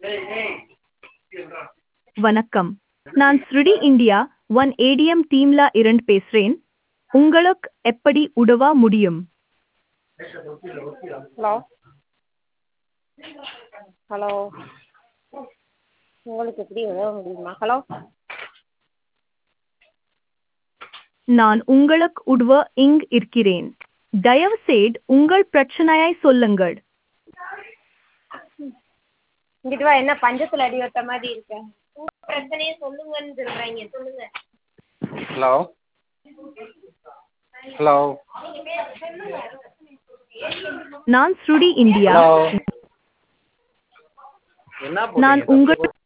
வணக்கம். நான் ஸ்ருடி India one ATM டீம்ல இருந்து பேசுறேன். உங்களுக்கு எப்படி உதவ முடியும்? ஹலோ ஹலோ உங்களுக்கு எப்படி உதவ முடியுமா? ஹலோ நான் உங்களுக்கு உதவ இருக்கிறேன். தயவுசெய்து உங்கள் பிரச்சனையை சொல்லுங்கள். இங்கிட்டு வா, என்ன பஞ்சத்தில் அடி வைத்த மாதிரி இருக்க? உங்க பிரச்சனையை சொல்லுங்கன்னு சொல்கிறீங்க, சொல்லுங்க. ஹலோ ஹலோ நான் ஸ்ருடி இந்தியா. ஹலோ என்ன நான் போட்டீங்க உங்கள் தப்பு